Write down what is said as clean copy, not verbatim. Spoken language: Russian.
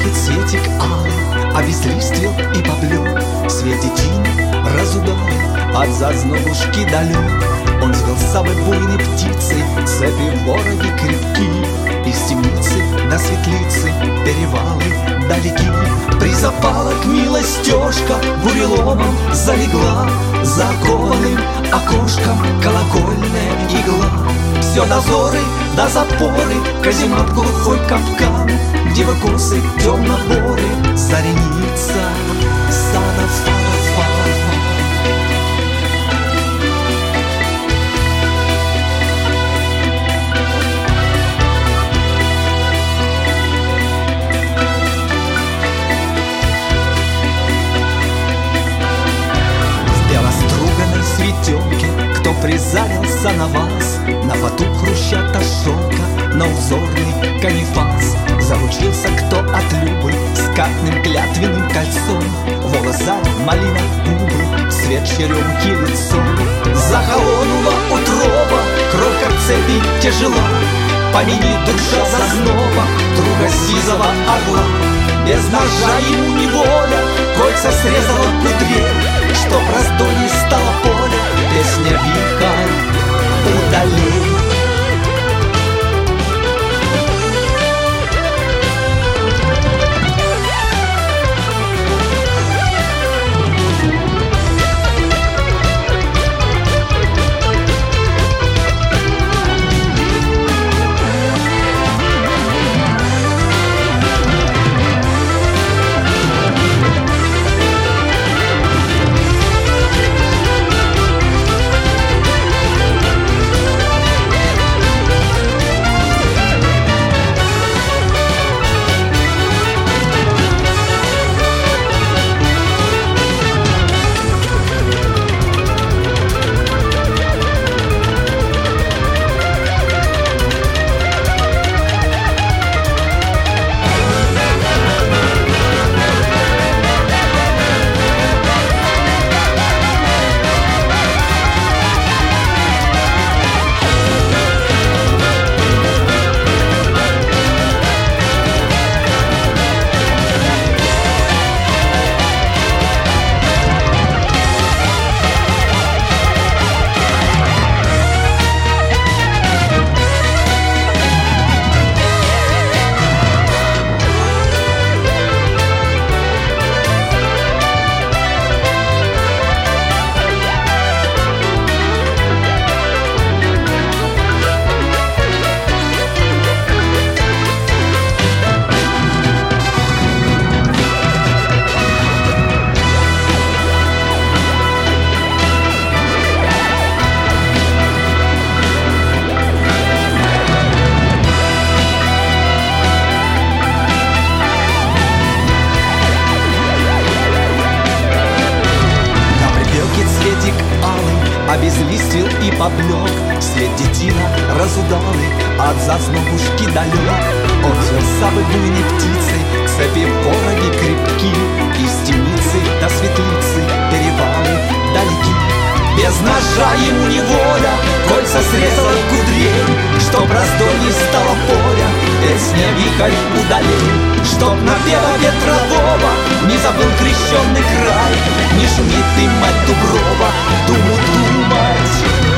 Припекет светик алый, обезлиствил и поблек. Свет детины разудалый, от зазнобушки далек. Он звел с собой буйной птицей, цепи вороги крепки. Из темницы до светлицы перевалы далеки. Призапалок милая стежка буреломом залегла. За окованным окошком колокольная игла. Все дозоры до запоры, каземат глухой капкан, где косы темно-боры, зареница сада фа-фа-фа. Светенке, кто призарился на вас, на фату хрущата шелка, на узорный канифас. Заручился кто от любы скатным клятвенным кольцом, волоса малина губы, цвет черемки лицом. Захолонула утроба, кровь как цепи тяжела, помяни душа зазноба, друга сизого орла. Без ножа ему неволя, кольца срезала в кудре, чтоб раздолье стало поле, песня вихрь удалей. Обезлистил и поблек, свет детина разудалый, от зазнобушки далек. Он взял с собой буйной птицей, цепи вороги крепки. Из темницы до светлицы перевалы далеки. Без ножа ему неволя, кольца срезала в кудре, чтоб раздолье стало поля, песня вихрь удалей. Чтоб напева ветрового не забыл крещенный край, не шумит и мать Дуброва, думу думать.